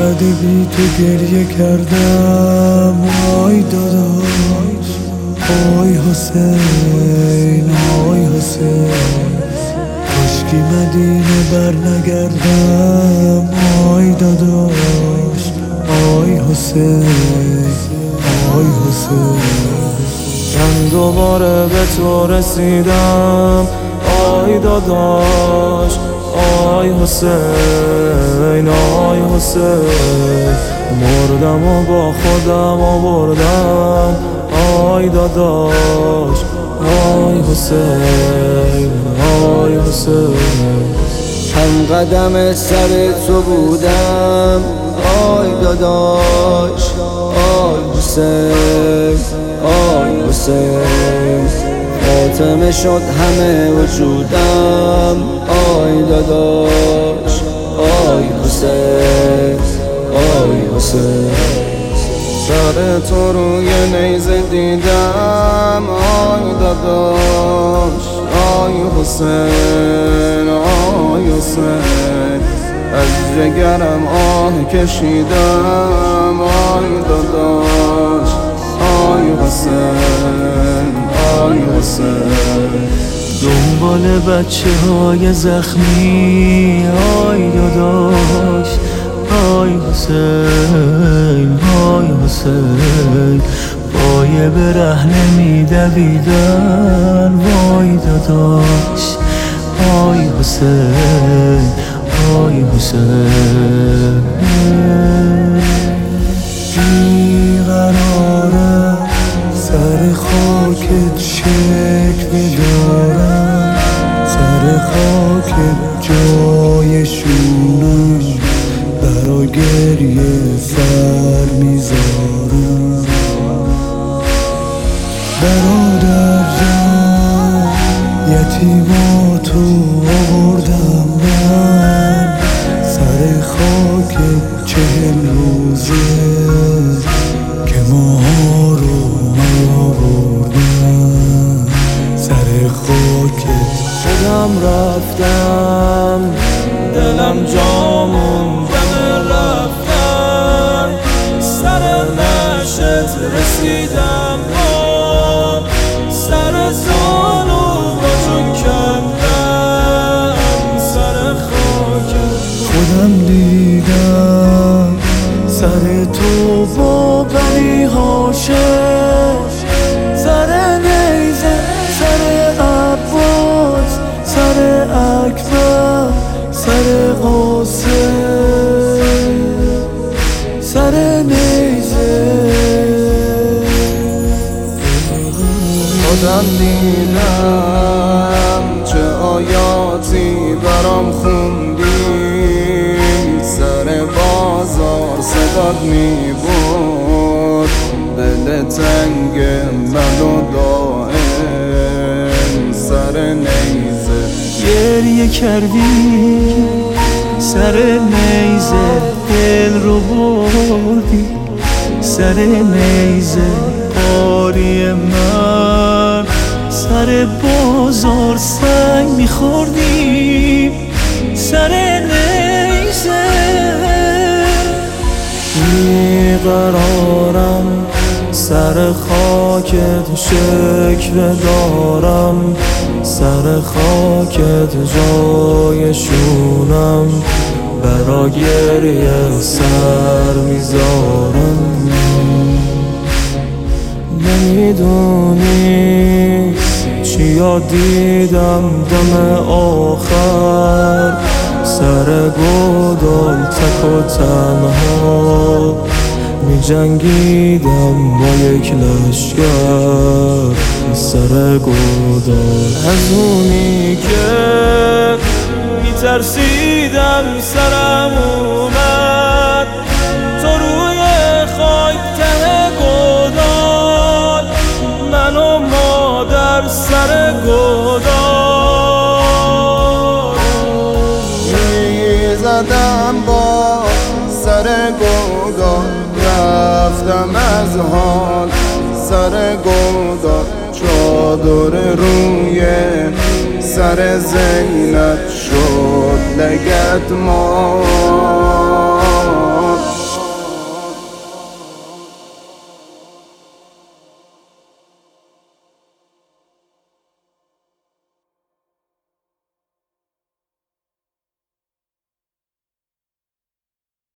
چقدر بی تو گریه کردم آی داداش، آی حسین، آی حسین. کاشکی مدینه بر نگردم آی داداش، آی حسین، آی حسین. من دوباره به تو رسیدم آی داداش، آی حسین، آی حسین. مردم و با خودم آوردم آی داداش، آی حسین، آی حسین. هم قدم سر تو بودم آی داداش، آی حسین، آی حسین. خاتمه شد همه وجودم آی داداش، آی حسین، آی حسین. سر تو روی نیزه دیدم آی داداش، آی حسین، آی حسین. از جگرم آه کشیدم آی داداش، آی حسین، آی حسین. دنبال بچه های زخمی آی داداش، آی حسین، آی حسین. پای برهنه میدویدن وای داداش، آی حسین، آی حسین. بیقرارم سر خاکت شکوه دارم، سر خاکت جای شونم، برا گریه سر میذارم. برادر جان یتیماتو آوردم من، سر خاکت 40 روزه که ماها رو آوردم، سر خاکت. خودم رفتم دلم جا موندم رفتم، سر نشت رسیدم سر زانو با جون کندم سر خاکت. خودم دیدم سر تو با بنی هاشم، سر نیزه، سر عباس، سر اکبر، سر قاسم، سر نیزه. خودم دیدم چه آیاتی برام خوندی، سر بازار صدات میبرد دل تنگ منو دائم سر نیزه. گریه کردی سر نیزه، دل رو بردی سر نیزه. آری من سر بازار سنگ میخوردی سر نیزه. بیقرارم سر خاکت شکوه دارم، سر خاکت جای شونم، برا گریه سر میذارم. نمیدونی چیا دیدم دم آخر، سر گودال تک و تنها می جنگیدم با یک لشگر سر گودال. از اونی که می ترسیدم سرم اومد، تو روی خاک ته گودال، من و مادر سر گودال می زدم با سر گودال، رفتم از حال سر گودال. چادر روی سر زینب شد لگد ما